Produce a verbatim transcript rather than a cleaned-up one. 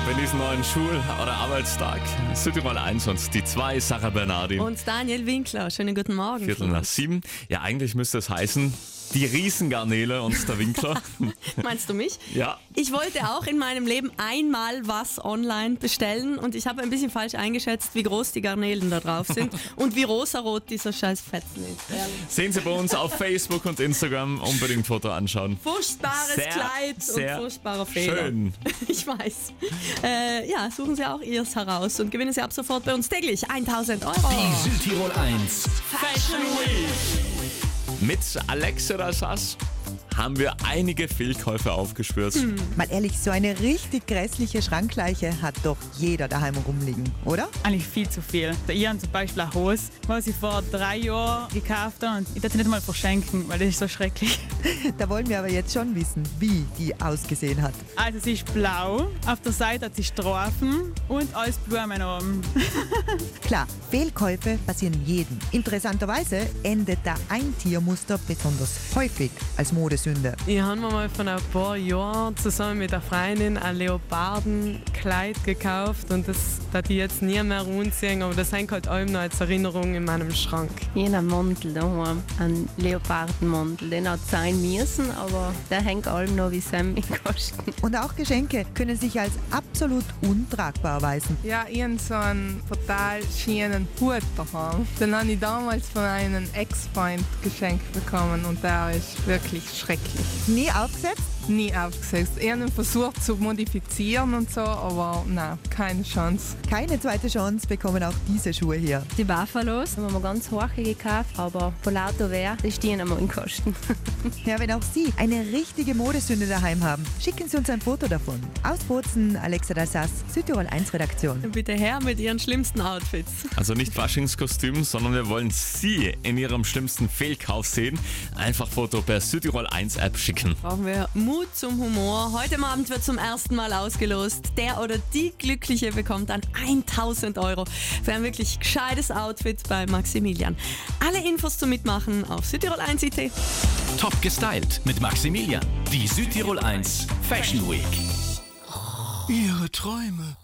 ab in diesen neuen Schul- oder Arbeitstag. Südtirol eins und die zwei, Sarah Bernardi. Und Daniel Winkler. Schönen guten Morgen. Viertel nach sieben. Ja, eigentlich müsste es heißen, die Riesengarnele und der Winkler. Meinst du mich? Ja. Ich wollte auch in meinem Leben einmal was online bestellen und ich habe ein bisschen falsch eingeschätzt, wie groß die Garnelen da drauf sind und wie rosarot dieser scheiß Fetzen ist. Ehrlich. Sehen Sie bei uns auf Facebook und Instagram. Unbedingt Foto anschauen. Furchtbares Sehr, Kleid sehr und furchtbarer Fehler. Schön. Ich weiß. Äh, ja, suchen Sie auch Ihrs heraus und gewinnen Sie ab sofort bei uns täglich tausend Euro. Die Südtirol eins Fashion Week. Mit Alexa Sass haben wir einige Fehlkäufe aufgespürt. Hm. Mal ehrlich, so eine richtig grässliche Schrankleiche hat doch jeder daheim rumliegen, oder? Eigentlich viel zu viel. Ich habe zum Beispiel eine Hose, was ich vor drei Jahren gekauft habe und ich darf sie nicht mal verschenken, weil das ist so schrecklich. Da wollen wir aber jetzt schon wissen, wie die ausgesehen hat. Also sie ist blau, auf der Seite hat sie Strophen und alles Blumen oben. Klar, Fehlkäufe passieren jedem. Interessanterweise endet da ein Tiermuster besonders häufig als Modesünde. Ich habe mir mal vor ein paar Jahren zusammen mit einer Freundin ein Leopardenkleid gekauft und das darf ich jetzt nie mehr runterziehen, aber das hängt halt allem noch als Erinnerung in meinem Schrank. Ich habe einen Mantel daheim, einen Leopardenmantel. Den hat sein müssen, aber der hängt allem noch wie Sammy kosten. Und auch Geschenke können sich als absolut untragbar erweisen. Ja, ich habe so einen total schönen Hut daheim. Den habe ich damals von einem Ex-Freund geschenkt bekommen und der ist wirklich schrecklich. Nie aufgesetzt? Nie aufgesetzt. Ich habe ihn versucht zu modifizieren und so, aber nein, keine Chance. Keine zweite Chance bekommen auch diese Schuhe hier. Die Buffalos haben wir ganz hohe gekauft, aber von lauter Wehr, die stehen einmal in Kosten. Ja, wenn auch Sie eine richtige Modesünde daheim haben, schicken Sie uns ein Foto davon. Aus Bozen, Alexa Dassas, Südtirol eins Redaktion. Bitte her mit Ihren schlimmsten Outfits. Also nicht Faschingskostüm, sondern wir wollen Sie in Ihrem schlimmsten Fehlkauf sehen. Einfach Foto per Südtirol eins App schicken. Brauchen wir Mut zum Humor. Heute Abend wird zum ersten Mal ausgelost. Der oder die Glückliche bekommt dann tausend Euro für ein wirklich gescheites Outfit bei Maximilian. Alle Infos zum Mitmachen auf Südtirol eins punkt it. Top gestylt mit Maximilian. Die Südtirol eins Fashion Week. Ihre Träume